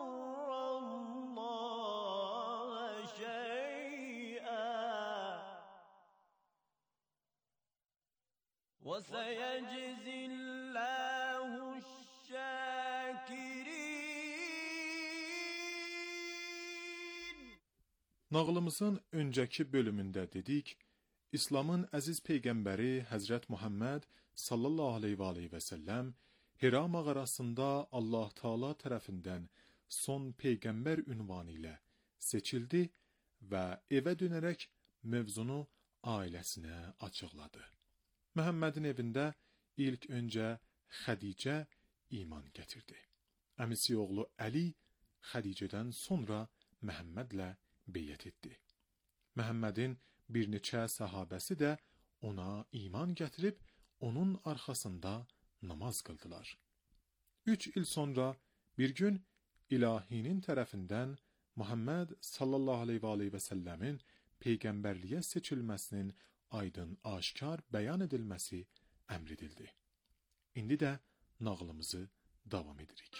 الله شيئا وسيجزي الله الشاكرين.
Nağılımızın önceki bölümünde dedik, İslam'ın əziz peyğəmbəri Həzrət Muhammed sallallahu aleyhi ve sellem Hira mağarasında Allah Teala tərəfindən son peyğəmbər ünvanı ilə seçildi və evə dönərək mövzunu ailəsinə açıqladı. Məhəmmədin evində ilk öncə Xədicə iman gətirdi. Əmisi oğlu Əli Xədicədən sonra Məhəmmədlə beyət etdi. Məhəmmədin bir neçə səhabəsi də ona iman gətirib, onun arxasında namaz qıldılar. 3 il sonra bir gün ilahinin tərəfindən Muhammed sallallahu aleyhi ve sellemin peyğəmbərliyə seçilməsinin aydın aşkar bəyan edilməsi əmr edildi. İndi də nağılımızı davam edirik.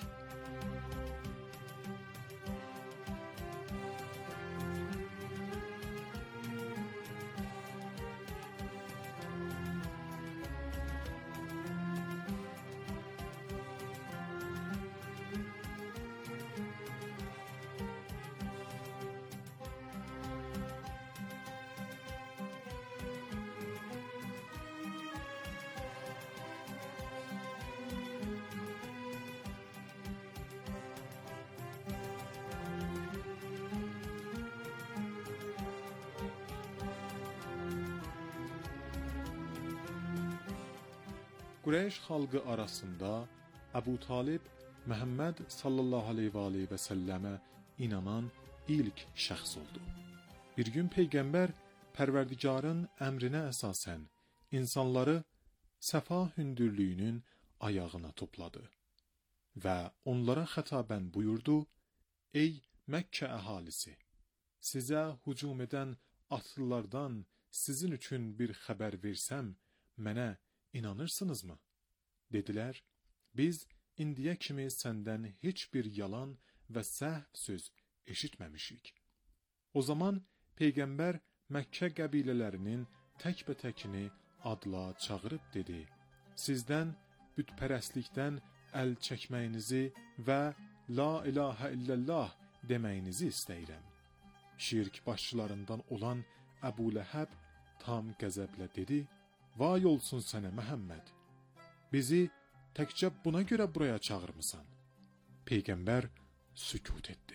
Qureyş xalqı arasında Əbu Talib Məhəmməd sallallahu aleyhi ve sellemə inanan ilk şəxs oldu. Bir gün Peyğəmbər Pərverdigarın əmrinə əsasən insanları səfa hündürlüyünün ayağına topladı və onlara xətabən buyurdu: Ey Məkkə əhalisi! Sizə hücum edən atlılardan sizin üçün bir xəbər versəm, mənə inanırsınızmı? Dedilər, biz indiyə kimi səndən heç bir yalan və səhv söz eşitməmişik. O zaman Peyğəmbər Məkkə qəbilələrinin təkbətəkini adla çağırıb dedi: "Sizdən bütpərəstlikdən əl çəkməyinizi və la ilahə illallah deməyinizi istəyirəm." Şirk başçılarından olan Əbu Ləhəb tam qəzəblə dedi: "Vay olsun sənə Məhəmməd! Bizi təkcə buna görə buraya çağırmısan." Peyğəmbər sükut etdi.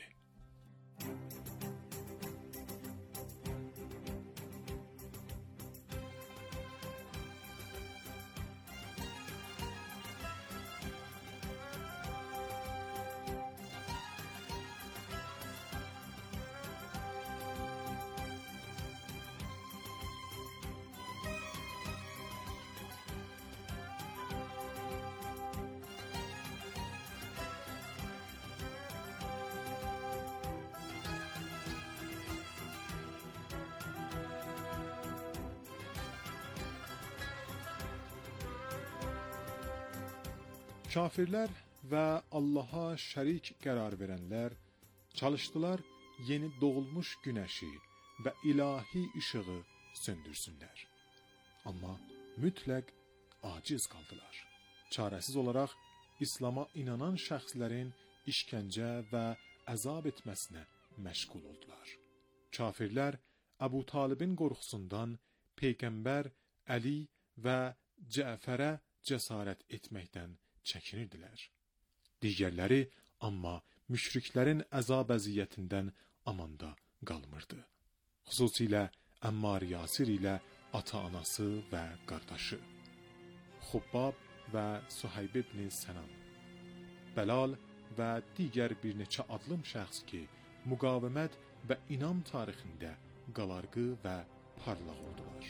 Kafirlər və Allaha şərik qərar verənlər çalışdılar yeni doğulmuş günəşi və ilahi işığı söndürsünlər. Amma mütləq aciz qaldılar. Çarəsiz olaraq İslam'a inanan şəxslərin işkəncə və əzab etməsinə məşğul oldular. Kafirlər Əbu Talibin qorxusundan Peyğəmbər Əli və Cəfərə cəsarət etməkdən çəkinirdilər. Digərləri amma müşriklərin əzab əziyyətindən amanda qalmırdı. Xüsusilə Əmmar Yasir ilə ata-anası və qardaşı, Xubbab və Suhayb ibn Sənam, Bəlal və digər bir neçə adlım şəxs ki, müqavimət və inam tarixində qalarğı və parlaq oldular.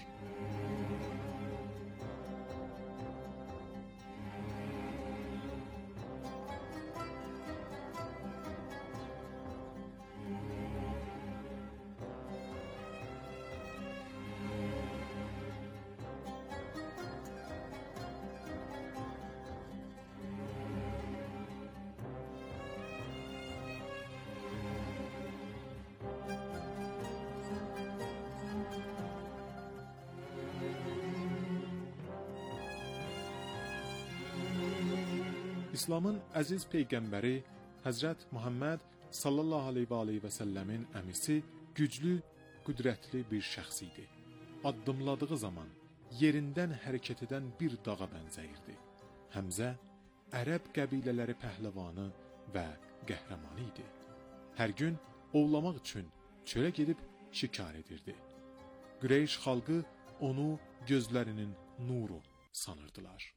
İslamın əziz peyğəmbəri Həzrət Muhammed sallallahu aleyhi və səlləmin əmisi güclü, qüdrətli bir şəxs idi. Addımladığı zaman yerindən hərəkət edən bir dağa bənzəyirdi. Həmzə ərəb qəbilələri pəhləvanı və qəhrəmanı idi. Hər gün ovlamaq üçün çölə gedib şikar edirdi. Qureyş xalqı onu gözlərinin nuru sanırdılar.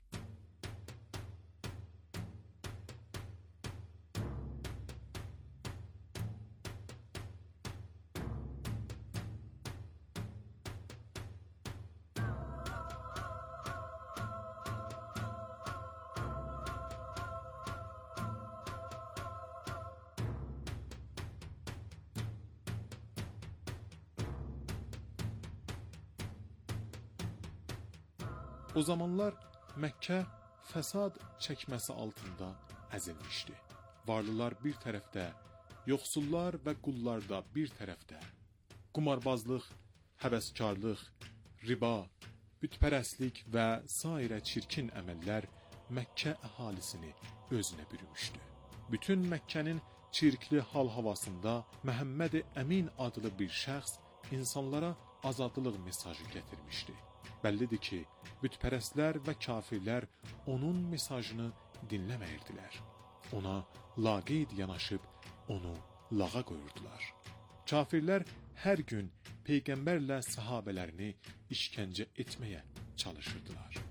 O zamanlar Məkkə fəsad çəkməsi altında əzilmişdi. Varlılar bir tərəfdə, yoxsullar və qullar da bir tərəfdə. Qumarbazlıq, həvəskarlıq, riba, bütpərəstlik və sairə çirkin əməllər Məkkə əhalisini özünə bürümüşdü. Bütün Məkkənin çirkli hal-havasında Məhəmməd Əmin adlı bir şəxs insanlara azadlıq mesajı gətirmişdi. Bəllidir ki, bütpərəstlər və kafirlər onun mesajını dinləməyirdilər. Ona laqeyd yanaşıb onu lağa qoyurdular. Kafirlər hər gün Peyğəmbərlə sahabələrini işkəncə etməyə çalışırdılar.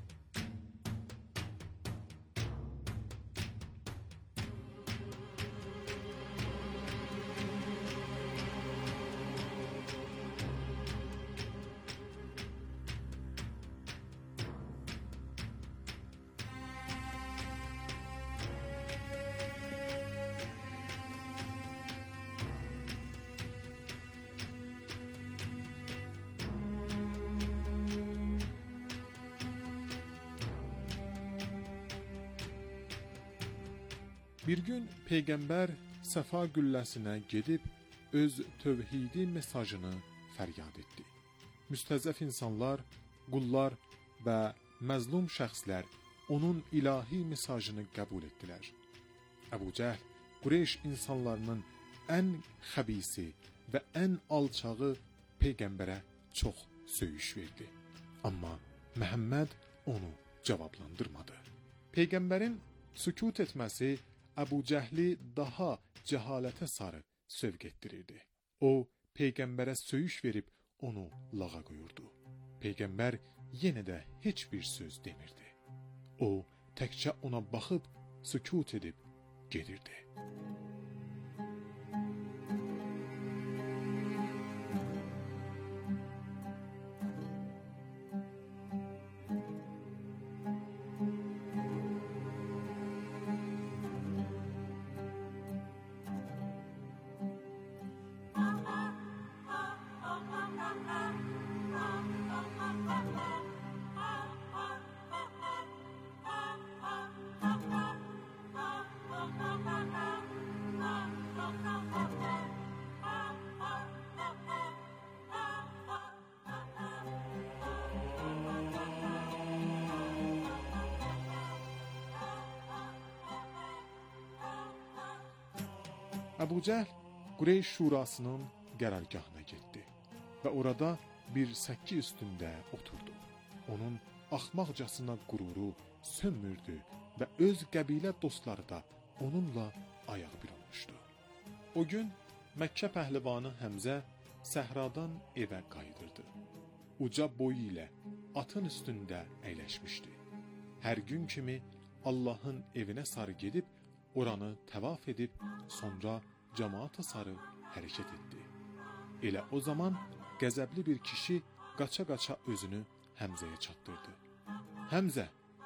Bir gün Peyğəmbər Səfa gülləsinə gedib öz tövhidi mesajını fəryad etdi. Müstəzəf insanlar, qullar və məzlum şəxslər onun ilahi mesajını qəbul etdilər. Əbu Cəhl Qureyş insanlarının ən xəbisi və ən alçağı peyğəmbərə çox söyüş verdi. Amma Məhəmməd onu cavablandırmadı. Peyğəmbərin sükut etməsi Əbu Cəhli daha cəhalətə sarı sövq etdirirdi. O, peyğəmbərə söyüş verib onu lağa qoyurdu. Peyğəmbər yenə də heç bir söz demirdi. O, təkcə ona baxıb sükut edib gedirdi. Əbu Cəhl Qureyş şurasının qərargahına getdi və orada bir səkki üstündə oturdu. Onun axmaqcasına qüruru sönmürdü və öz qəbilə dostları da onunla ayağı bir olmuşdu. O gün Məkkə pəhlivanı Həmzə səhradan evə qayıdırdı. Uca boyu ilə atın üstündə əyləşmişdi. Hər gün kimi Allahın evinə sarı gedib oranı təvaf edib sonra cemaata sarı hərəkət etdi. Elə o zaman qəzəbli bir kişi qaça-qaça özünü Həmzəyə çatdırdı. Həmzə,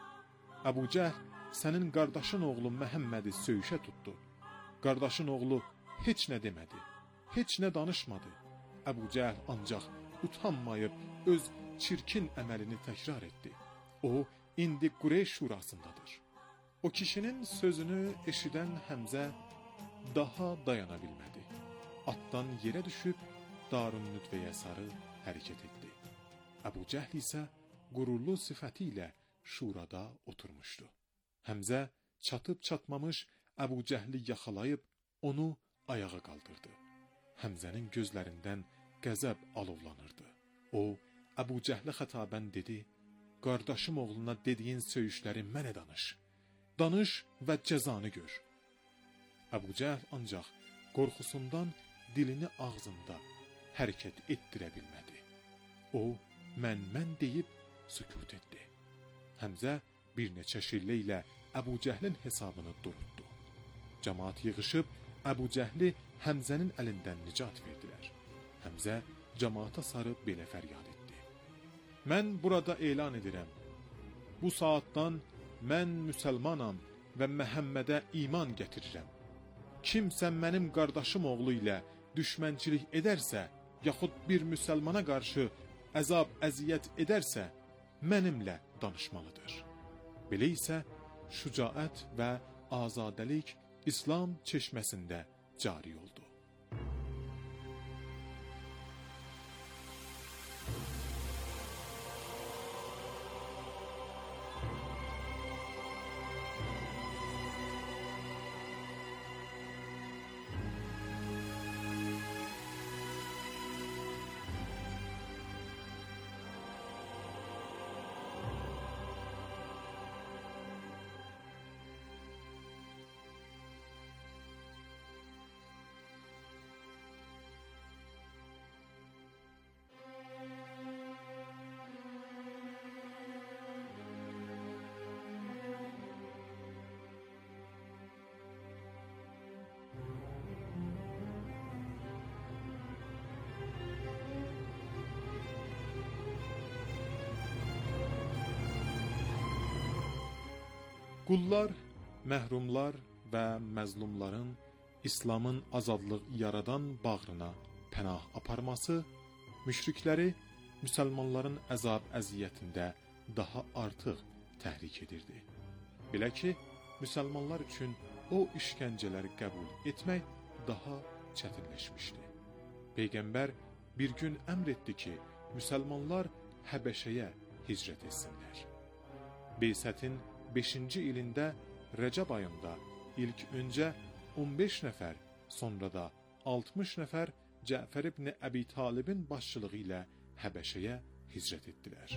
Əbu Cəhl sənin qardaşın oğlu Məhəmmədi söyüşə tutdu. Qardaşın oğlu heç nə demədi, heç nə danışmadı. Əbu Cəhl ancaq utanmayıb öz çirkin əməlini təkrar etdi. O, indi Qureyş şurasındadır. O kişinin sözünü eşidən Həmzə daha dayana bilmədi. Atdan yerə düşüb Darun Nüdvəyə sarı hərəkət etdi. Əbu Cəhl isə qürurlu sifəti ilə şurada oturmuşdu. Həmzə çatıb çatmamış Əbu Cəhli yaxalayıb onu ayağa qaldırdı. Həmzənin gözlərindən qəzəb alovlanırdı. O, Əbu Cəhli xətabən dedi, qardaşım oğluna dediyin söyüşləri mənə danış. Danış və cəzanı gör. Əbu Cəhl ancaq qorxusundan dilini ağzında hərəkət etdirə bilmədi. O, mən deyib sükut etdi. Həmzə bir neçə şillə ilə Əbu Cəhlin hesabını durutdu. Cəmaat yığışıb Əbu Cəhli Həmzənin əlindən nicat verdilər. Həmzə cəmaata sarı belə fəryad etdi. Mən burada elan edirəm. Bu saatdan mən müsəlmanam və Məhəmmədə iman gətirirəm. Kimsə mənim qardaşım oğlu ilə düşmənçilik edərsə, yaxud bir müsəlmana qarşı əzab, əziyyət edərsə, mənimlə danışmalıdır. Belə isə şücaət və azadəlik İslam çeşməsində cari oldu. Qullar, məhrumlar və məzlumların İslamın azadlıq yaradan bağrına pənah aparması, müşrikləri müsəlmanların əzab əziyyətində daha artıq təhrik edirdi. Belə ki, müsəlmanlar üçün o işgəncələri qəbul etmək daha çətinləşmişdi. Peyğəmbər bir gün əmr etdi ki, müsəlmanlar Həbəşəyə hicrət etsinlər. Beysətin 5-ci ilində Rəcəb ayında ilk öncə 15 nəfər, sonra da 60 nəfər Cəfər ibn Əbi Talibin başçılığı ilə Həbəşəyə hicrət etdilər.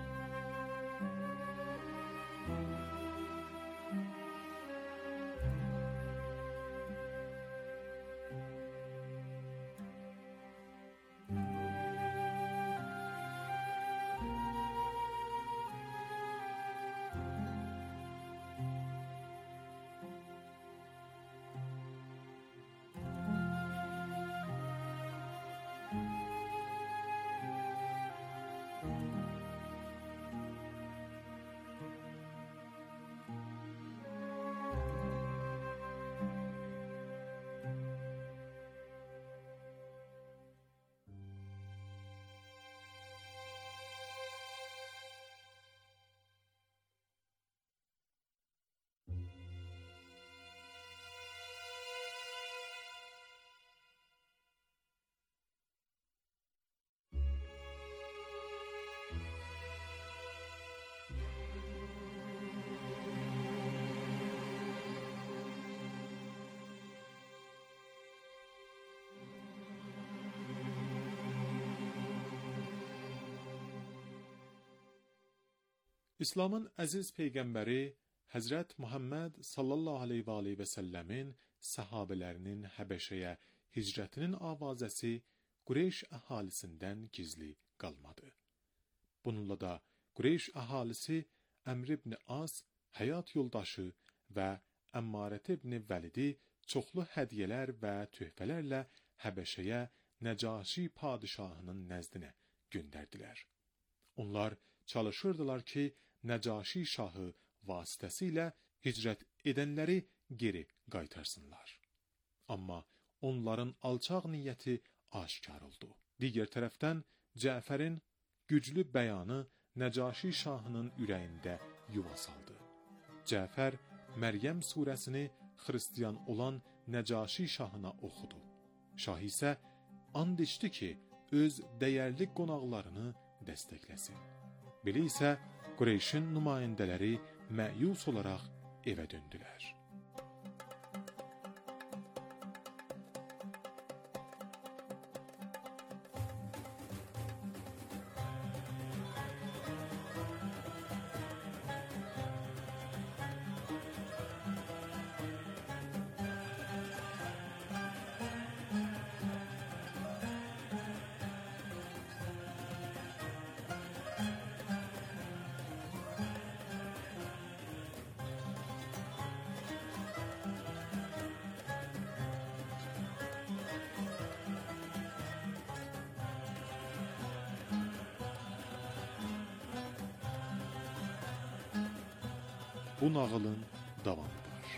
İslamın əziz peyğəmbəri Həzrət Muhammed sallallahu aleyhi və səlləmin səhabələrinin Həbəşəyə hicrətinin avazəsi Qureyş əhalisindən gizli qalmadı. Bununla da Qureyş əhalisi Əmr ibn As, həyat yoldaşı və Əmmarət ibn Vəlidi çoxlu hədiyyələr və töhfələrlə Həbəşəyə Nəcaşi padişahının nəzdinə göndərdilər. Onlar çalışırdılar ki, Nəcaşi şahı vasitəsilə hicrət edənləri geri qaytarsınlar. Amma onların alçaq niyyəti aşkar oldu. Digər tərəfdən Cəfərin güclü bəyanı Nəcaşi şahının ürəyində yuva saldı. Cəfər Məryəm surəsini xristiyan olan Nəcaşi şahına oxudu. Şah isə and içdi ki, öz dəyərli qonaqlarını dəstəkləsin. Belə isə Qureyşin nümayəndələri məyus olaraq evə döndülər. Bu nağılın davamı var.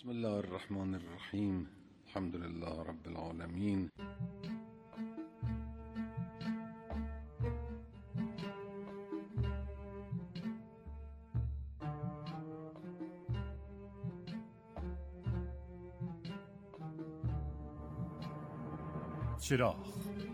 بسم الله الرحمن الرحیم الحمد لله رب العالمین.
چراغ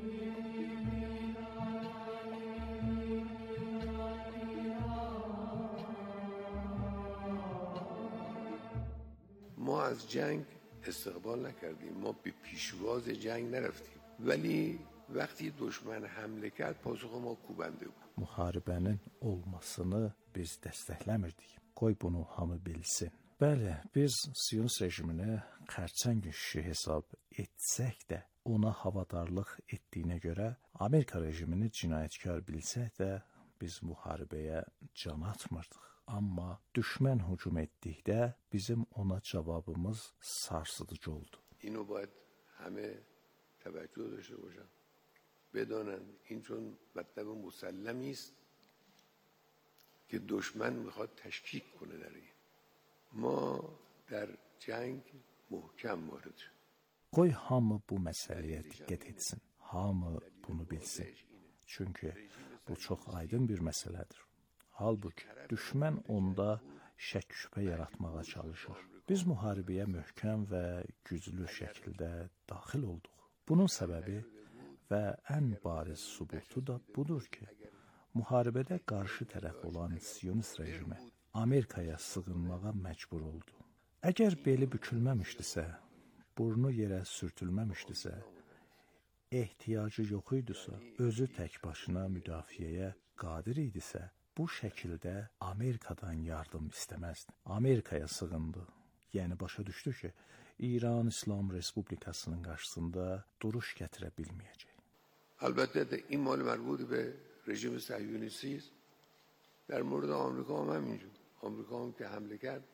ما از جنگ استقبال نکردیم، ما به پیشواز جنگ نرفتیم، ولی وقتی دشمن حمله کرد پاسخ ما کوبنده بود.
Müharibənin olmasını biz dəstəkləmirdik. Qoy bunu hamı bilsin. Bəli, biz Siyonist rejimini xərçəng işi hesab etsək də, ona havadarlıq etdiyinə görə Amerika rejimini cinayətkar bilsək də biz müharibəyə can atmırdıq. Amma düşmən hücum etdikdə bizim ona cavabımız sarsıdıcı oldu.
اینو باید همه توجه داشته باشن. بدانن این چون مطلب مسلمی است که دشمن میخواد تشکیک کنه در این. ما در جنگ محکم وارد شد.
Qoy hamı bu məsələyə diqqət etsin. Hamı bunu bilsin. Çünki bu çox aydın bir məsələdir. Halbuki düşmən onda şək-şübhə yaratmağa çalışır. Biz müharibəyə möhkəm və güclü şəkildə daxil olduq. Bunun səbəbi və ən bariz sübutu da budur ki, müharibədə qarşı tərəf olan Siyonist rejimi Amerikaya sığınmağa məcbur oldu. Əgər beli bükülməmişdisə, burnu yerə sürtülməmişdisə, ehtiyacı yox idisə, özü tək başına müdafiəyə qadir idisə, bu şəkildə Amerikadan yardım istəməzdi. Amerikaya sığındı. Yəni başa düşdü ki, İran İslam Respublikasının qarşısında duruş gətirə bilməyəcək.
البته این مال مربوط به رژیم صهیونیستی است. در مورد آمریکا هم همینجور. آمریکا هم که حمله کرد،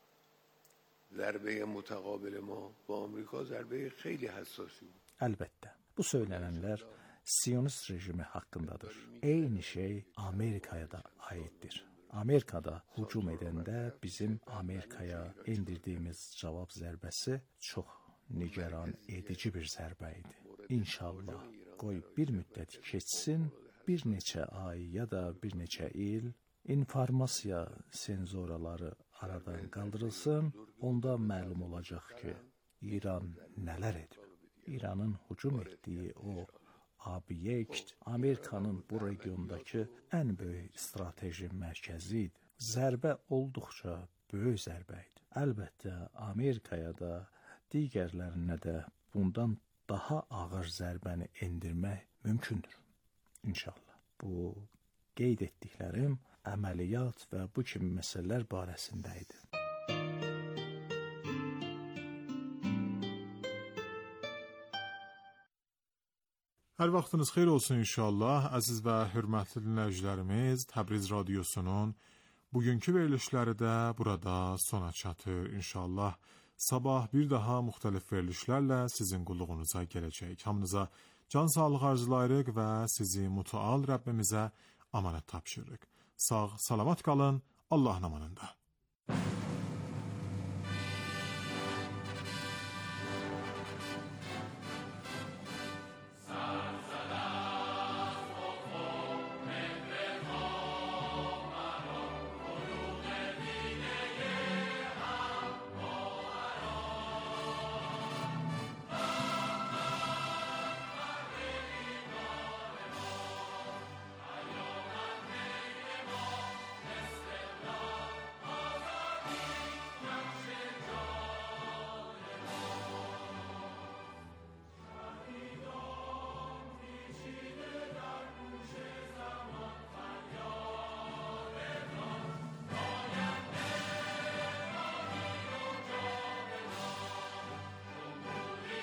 ضربه متقابل ما با آمریکا ضربه خیلی حساسی بود.
Əlbəttə, bu söylənənlər Siyonist rejimi haqqındadır. Eyni şey Amerikaya da aiddir. Amerikada hücum edəndə bizim Amerikaya endirdiyimiz cavab zərbəsi çox nigaran edici bir zərbə idi. İnşallah qoy bir müddət keçsin, bir neçə ay ya da bir neçə il informasiya senzoraları aradan qaldırılsın, onda məlum olacaq ki, İran nələr edib. İranın hücum etdiyi o obyekt Amerikanın bu regiondakı ən böyük strateji mərkəzi idi. Zərbə olduqca böyük zərbə idi. Əlbəttə, Amerikaya da, digərlərinə də bundan daha ağır zərbəni endirmək mümkündür. İnşallah. Bu qeyd etdiklərim əməliyyat və bu kimi məsələlər barəsində idi.
Hər vaxtınız xeyir olsun inşallah. Əziz və hörmətli dinləyicilərimiz, Təbriz Radiosunun bugünkü verilişləri də burada sona çatır inşallah. Sabah bir daha müxtəlif verilişlərlə sizin qulluğunuza gələcək. Hamınıza can sağlığı arzulayırıq və sizi mütəal Rəbbimizə amanət tapşırırıq. Sağ, salamat qalın, Allahın amanında.